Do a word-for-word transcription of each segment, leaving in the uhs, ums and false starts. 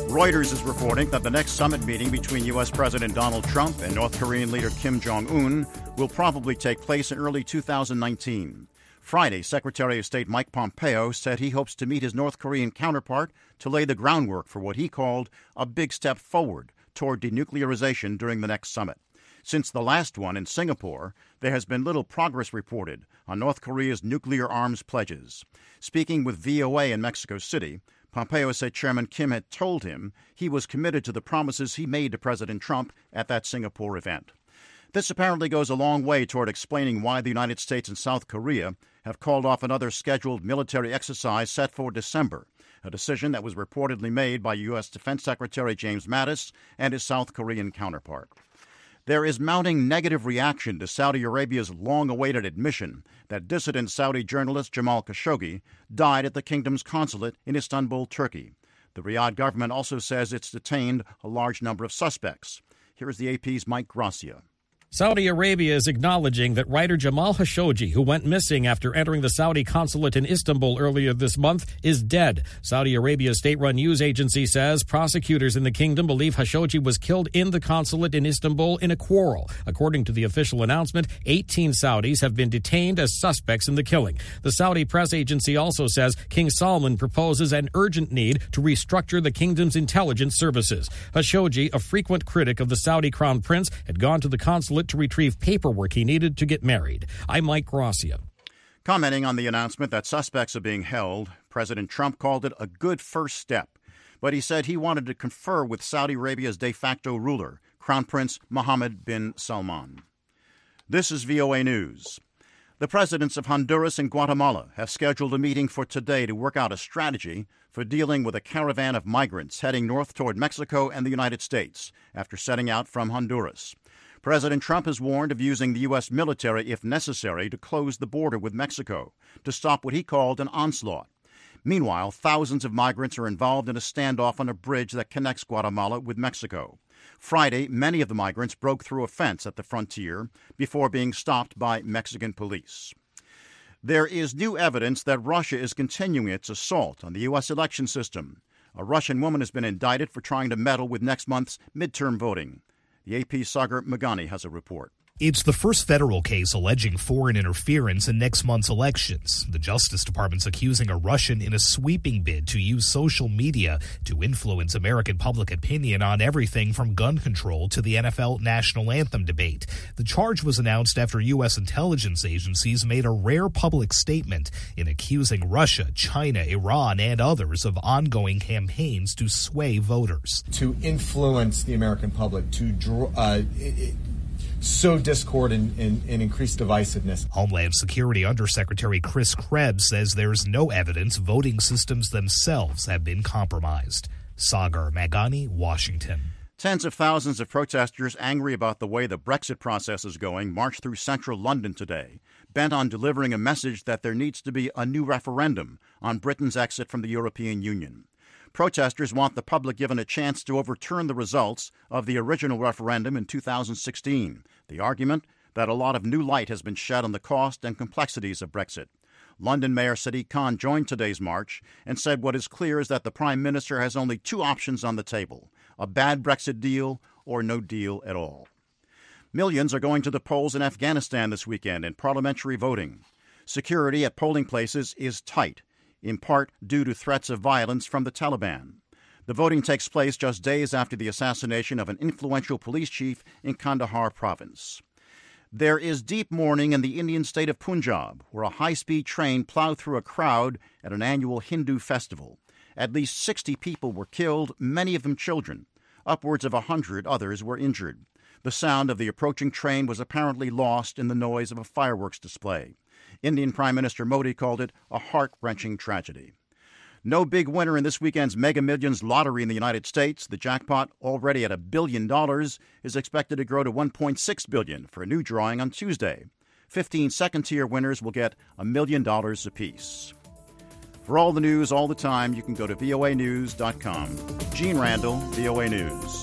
Reuters is reporting that the next summit meeting between U S. President Donald Trump and North Korean leader Kim Jong-un will probably take place in early two thousand nineteen. Friday, Secretary of State Mike Pompeo said he hopes to meet his North Korean counterpart to lay the groundwork for what he called a big step forward toward denuclearization during the next summit. Since the last one in Singapore, there has been little progress reported on North Korea's nuclear arms pledges. Speaking with V O A in Mexico City, Pompeo said Chairman Kim had told him he was committed to the promises he made to President Trump at that Singapore event. This apparently goes a long way toward explaining why the United States and South Korea have called off another scheduled military exercise set for December, a decision that was reportedly made by U S. Defense Secretary James Mattis and his South Korean counterpart. There is mounting negative reaction to Saudi Arabia's long-awaited admission that dissident Saudi journalist Jamal Khashoggi died at the kingdom's consulate in Istanbul, Turkey. The Riyadh government also says it's detained a large number of suspects. Here is the A P's Mike Gracia. Saudi Arabia is acknowledging that writer Jamal Khashoggi, who went missing after entering the Saudi consulate in Istanbul earlier this month, is dead. Saudi Arabia's state-run news agency says prosecutors in the kingdom believe Khashoggi was killed in the consulate in Istanbul in a quarrel. According to the official announcement, eighteen Saudis have been detained as suspects in the killing. The Saudi press agency also says King Salman proposes an urgent need to restructure the kingdom's intelligence services. Khashoggi, a frequent critic of the Saudi crown prince, had gone to the consulate to retrieve paperwork he needed to get married. I'm Mike Gracia. Commenting on the announcement that suspects are being held, President Trump called it a good first step. But he said he wanted to confer with Saudi Arabia's de facto ruler, Crown Prince Mohammed bin Salman. This is V O A News. The presidents of Honduras and Guatemala have scheduled a meeting for today to work out a strategy for dealing with a caravan of migrants heading north toward Mexico and the United States after setting out from Honduras. President Trump has warned of using the U S military, if necessary, to close the border with Mexico to stop what he called an onslaught. Meanwhile, thousands of migrants are involved in a standoff on a bridge that connects Guatemala with Mexico. Friday, many of the migrants broke through a fence at the frontier before being stopped by Mexican police. There is new evidence that Russia is continuing its assault on the U S election system. A Russian woman has been indicted for trying to meddle with next month's midterm voting. The A P's Sagar Magani has a report. It's the first federal case alleging foreign interference in next month's elections. The Justice Department's accusing a Russian in a sweeping bid to use social media to influence American public opinion on everything from gun control to the N F L national anthem debate. The charge was announced after U S intelligence agencies made a rare public statement in accusing Russia, China, Iran, and others of ongoing campaigns to sway voters. To influence the American public, to draw... Uh, it, sow discord and, and, and increase divisiveness. Homeland Security Undersecretary Chris Krebs says there's no evidence voting systems themselves have been compromised. Sagar Magani, Washington. Tens of thousands of protesters angry about the way the Brexit process is going marched through central London today, bent on delivering a message that there needs to be a new referendum on Britain's exit from the European Union. Protesters want the public given a chance to overturn the results of the original referendum in two thousand sixteen. The argument that a lot of new light has been shed on the cost and complexities of Brexit. London Mayor Sadiq Khan joined today's march and said what is clear is that the Prime Minister has only two options on the table, a bad Brexit deal or no deal at all. Millions are going to the polls in Afghanistan this weekend in parliamentary voting. Security at polling places is tight, in part due to threats of violence from the Taliban. The voting takes place just days after the assassination of an influential police chief in Kandahar province. There is deep mourning in the Indian state of Punjab, where a high-speed train plowed through a crowd at an annual Hindu festival. At least sixty people were killed, many of them children. Upwards of a hundred others were injured. The sound of the approaching train was apparently lost in the noise of a fireworks display. Indian Prime Minister Modi called it a heart-wrenching tragedy. No big winner in this weekend's Mega Millions lottery in the United States. The jackpot, already at a billion dollars, is expected to grow to one point six billion dollars for a new drawing on Tuesday. Fifteen second-tier winners will get a million dollars apiece. For all the news all the time, you can go to V O A news dot com. Gene Randall, V O A News.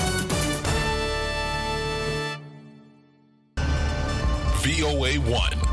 V O A one.